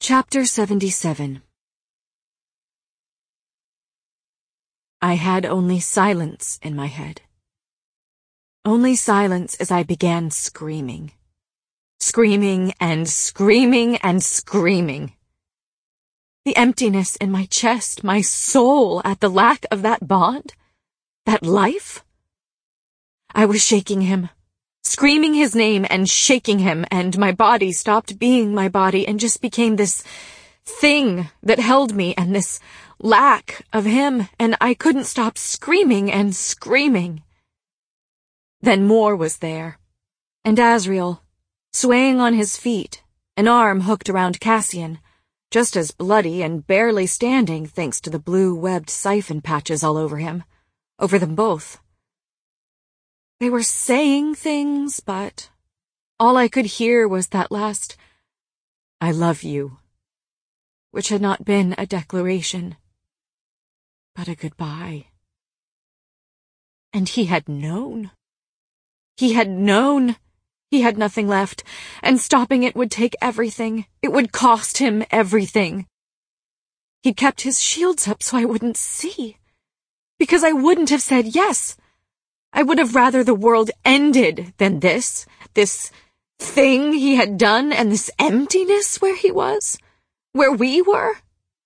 Chapter 77. I had only silence in my head. Only silence as I began screaming. Screaming and screaming and screaming. The emptiness in my chest, my soul at the lack of that bond, that life. I was shaking him, screaming his name and shaking him, and my body stopped being my body and just became this thing that held me and this lack of him, and I couldn't stop screaming and screaming. Then more was there, and Asriel, swaying on his feet, an arm hooked around Cassian, just as bloody and barely standing thanks to the blue webbed siphon patches all over him, over them both. They were saying things, but all I could hear was that last, "I love you," which had not been a declaration, but a goodbye. And he had known. He had known. He had nothing left, and stopping it would take everything. It would cost him everything. He'd kept his shields up so I wouldn't see, because I wouldn't have said yes. I would have rather the world ended than this thing he had done and this emptiness where he was, where we were.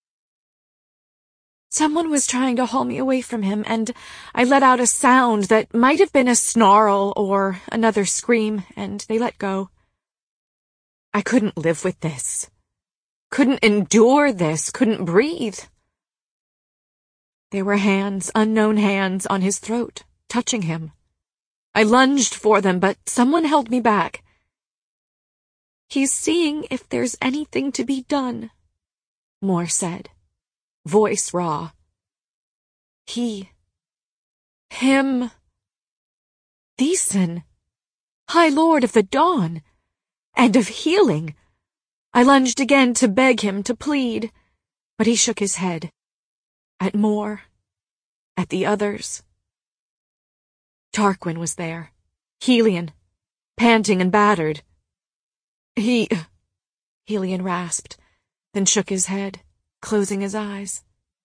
Someone was trying to haul me away from him, and I let out a sound that might have been a snarl or another scream, and they let go. I couldn't live with this. Couldn't endure this, couldn't breathe. There were hands, unknown hands, on his throat, touching him. I lunged for them, but someone held me back. "He's seeing if there's anything to be done," Moore said, voice raw. Him. Thesan, High Lord of the Dawn, and of healing. I lunged again to beg him, to plead, but he shook his head. At Moore, at the others. Tarquin was there, Helion, panting and battered. Helion rasped, then shook his head, closing his eyes.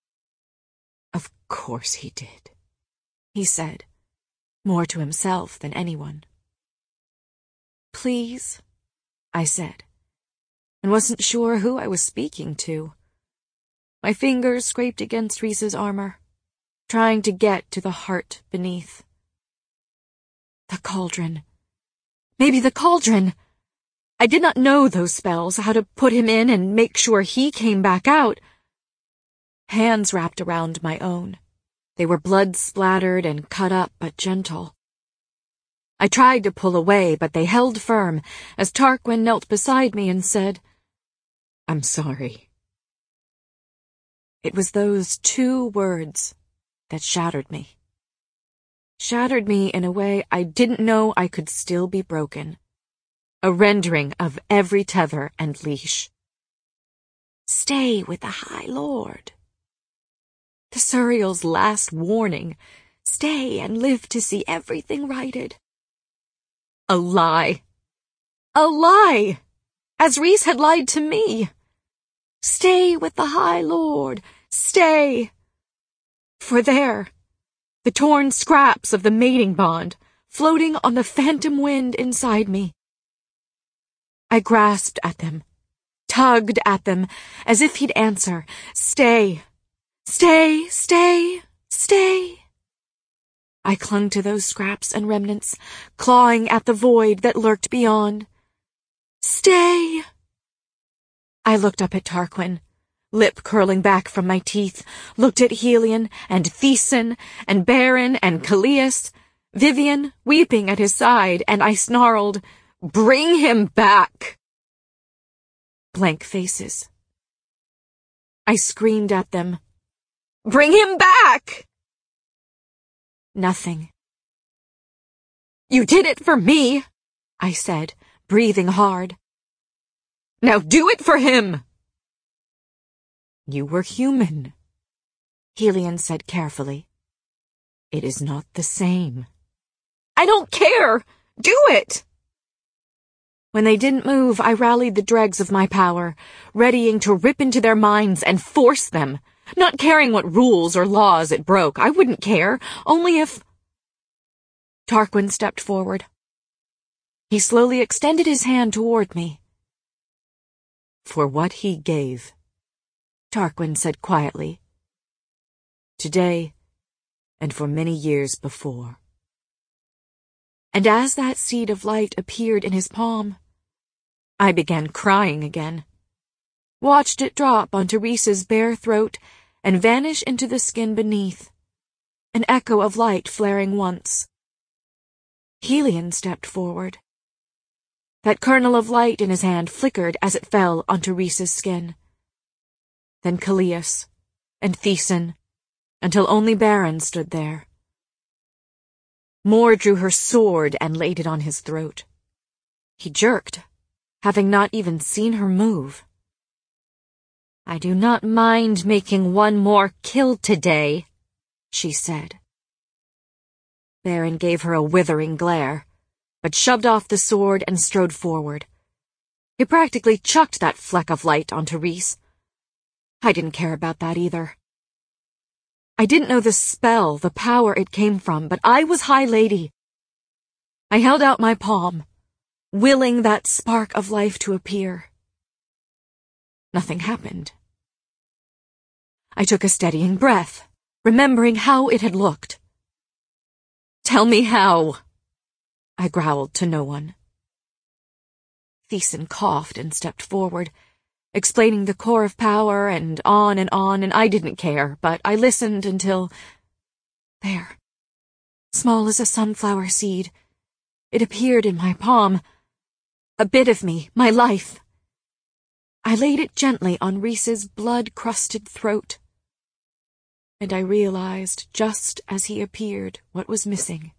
"Of course he did," he said, more to himself than anyone. "Please," I said, and wasn't sure who I was speaking to. My fingers scraped against Rhys's armor, trying to get to the heart beneath. The cauldron. Maybe the cauldron. I did not know those spells, how to put him in and make sure he came back out. Hands wrapped around my own. They were blood-splattered and cut up, but gentle. I tried to pull away, but they held firm as Tarquin knelt beside me and said, "I'm sorry." It was those two words that shattered me. Shattered me in a way I didn't know I could still be broken. A rendering of every tether and leash. Stay with the High Lord. The Suriel's last warning. Stay and live to see everything righted. A lie. A lie! As Rhys had lied to me. Stay with the High Lord. Stay. For there, the torn scraps of the mating bond, floating on the phantom wind inside me. I grasped at them, tugged at them, as if he'd answer, "Stay, stay, stay, stay." I clung to those scraps and remnants, clawing at the void that lurked beyond. Stay. I looked up at Tarquin, lip curling back from my teeth, looked at Helion and Thesan and Baron and Callias, Vivian weeping at his side, and I snarled, "Bring him back!" Blank faces. I screamed at them, "Bring him back!" Nothing. "You did it for me," I said, breathing hard. "Now do it for him!" "You were human," Helion said carefully. "It is not the same." "I don't care! Do it!" When they didn't move, I rallied the dregs of my power, readying to rip into their minds and force them, not caring what rules or laws it broke. I wouldn't care, only if... Tarquin stepped forward. He slowly extended his hand toward me. "For what he gave," Tarquin said quietly. "Today, and for many years before." And as that seed of light appeared in his palm, I began crying again, watched it drop onto Rhys's bare throat and vanish into the skin beneath, an echo of light flaring once. Helion stepped forward. That kernel of light in his hand flickered as it fell onto Rhys's skin. Then Callias, and Thesan, until only Baron stood there. Mor drew her sword and laid it on his throat. He jerked, having not even seen her move. "I do not mind making one more kill today," she said. Baron gave her a withering glare, but shoved off the sword and strode forward. He practically chucked that fleck of light onto Rhys. I didn't care about that either. I didn't know the spell, the power it came from, but I was High Lady. I held out my palm, willing that spark of life to appear. Nothing happened. I took a steadying breath, remembering how it had looked. "Tell me how," I growled to no one. Thesan coughed and stepped forward, explaining the core of power and I didn't care, but I listened until... There, small as a sunflower seed, it appeared in my palm. A bit of me, my life. I laid it gently on Rhys's blood-crusted throat, and I realized, just as he appeared, what was missing.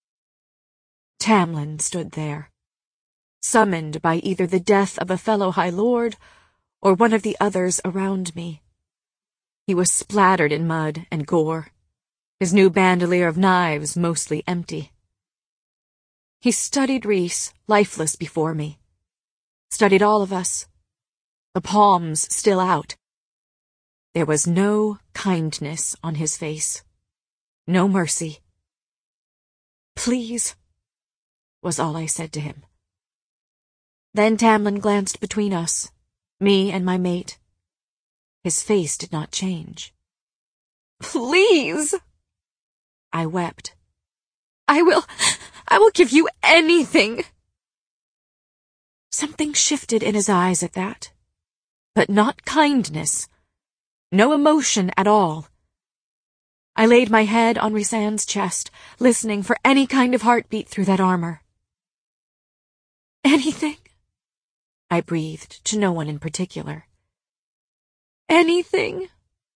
Tamlin stood there, summoned by either the death of a fellow High Lord or one of the others around me. He was splattered in mud and gore, his new bandolier of knives mostly empty. He studied Rhys, lifeless before me, studied all of us, the palms still out. There was no kindness on his face, no mercy. "Please," was all I said to him. Then Tamlin glanced between us, me and my mate. His face did not change. "Please!" I wept. I will give you anything." Something shifted in his eyes at that, but not kindness, no emotion at all. I laid my head on Rhysand's chest, listening for any kind of heartbeat through that armor. "Anything?" I breathed, to no one in particular. "Anything?"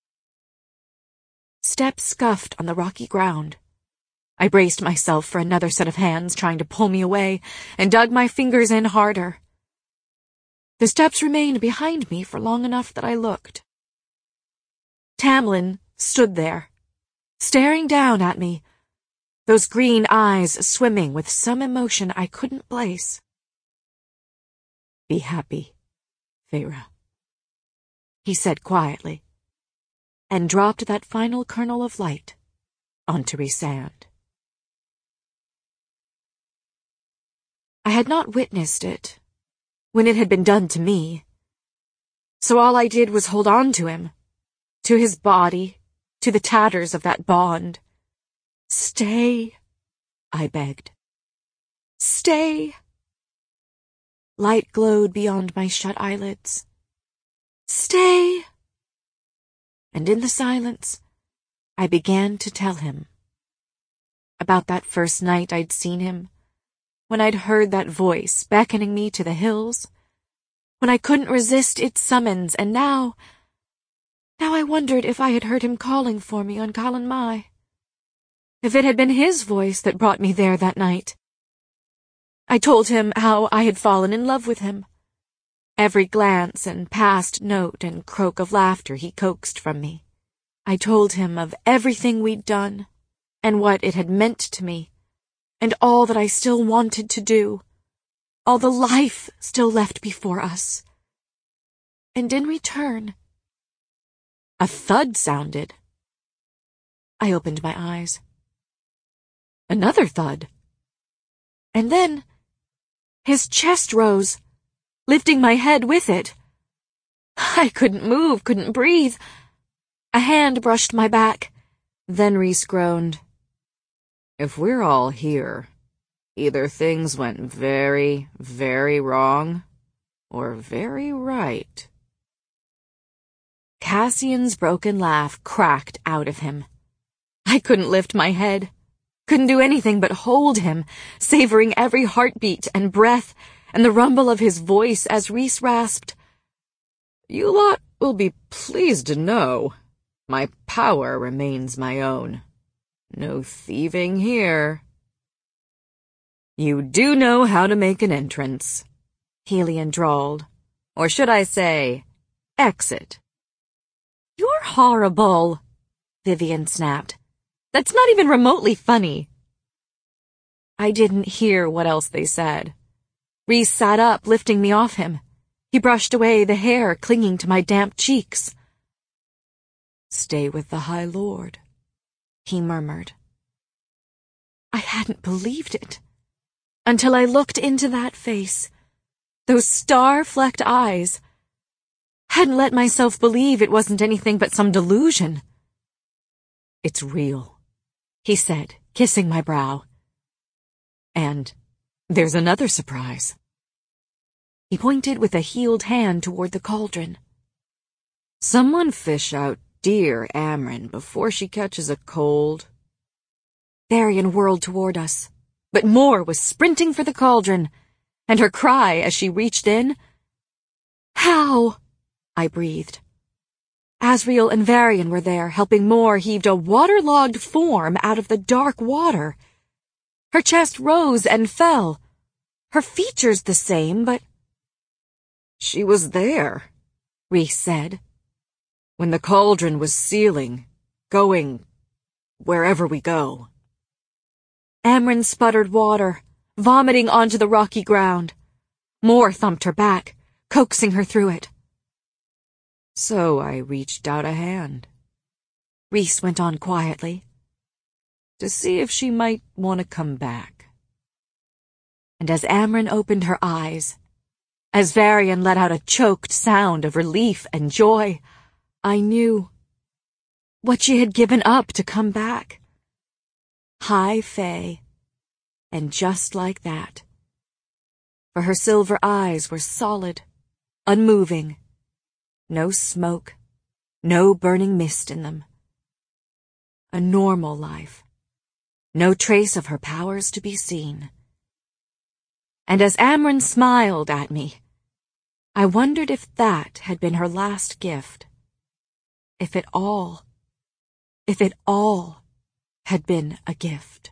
Steps scuffed on the rocky ground. I braced myself for another set of hands trying to pull me away, and dug my fingers in harder. The steps remained behind me for long enough that I looked. Tamlin stood there, staring down at me, those green eyes swimming with some emotion I couldn't place. "Be happy, Feyre," he said quietly, and dropped that final kernel of light onto Rhysand. I had not witnessed it when it had been done to me, so all I did was hold on to him, to his body, to the tatters of that bond. "Stay," I begged. "Stay." Light glowed beyond my shut eyelids. "Stay." And in the silence, I began to tell him about that first night I'd seen him, when I'd heard that voice beckoning me to the hills, when I couldn't resist its summons, and now I wondered if I had heard him calling for me on Calan Mai, if it had been his voice that brought me there that night. I told him how I had fallen in love with him. Every glance and past note and croak of laughter he coaxed from me. I told him of everything we'd done, and what it had meant to me, and all that I still wanted to do. all the life still left before us. And in return, a thud sounded. I opened my eyes. Another thud. And then, his chest rose, lifting my head with it. I couldn't move, couldn't breathe. A hand brushed my back. Then Rhys groaned. If we're all here, either things went very, very wrong, or very right. Cassian's broken laugh cracked out of him. I couldn't lift my head, couldn't do anything but hold him, savoring every heartbeat and breath and the rumble of his voice as Rhys rasped, You lot will be pleased to know my power remains my own. No thieving here. You do know how to make an entrance, Helion drawled. Or should I say, exit. You're horrible, Vivian snapped. That's not even remotely funny. I didn't hear what else they said. Rhys sat up, lifting me off him. He brushed away the hair clinging to my damp cheeks. Stay with the High Lord, he murmured. I hadn't believed it until I looked into that face, those star-flecked eyes. Hadn't let myself believe it wasn't anything but some delusion. It's real, he said, kissing my brow. And there's another surprise. He pointed with a healed hand toward the cauldron. Someone fish out dear Amren before she catches a cold. Varian whirled toward us, but Mor was sprinting for the cauldron, and her cry as she reached in, How? I breathed. Asriel and Varian were there, helping Mor heave a waterlogged form out of the dark water. Her chest rose and fell, her features the same, but... She was there, Rhys said, when the cauldron was sealing, going wherever we go. Amren sputtered water, vomiting onto the rocky ground. Mor thumped her back, coaxing her through it. So I reached out a hand, Rhys went on quietly, to see if she might want to come back. And as Amren opened her eyes, as Varian let out a choked sound of relief and joy, I knew what she had given up to come back. High Fae, and just like that. For her silver eyes were solid, unmoving, no smoke, no burning mist in them. A normal life, no trace of her powers to be seen. And as Amren smiled at me, I wondered if that had been her last gift. If it all had been a gift.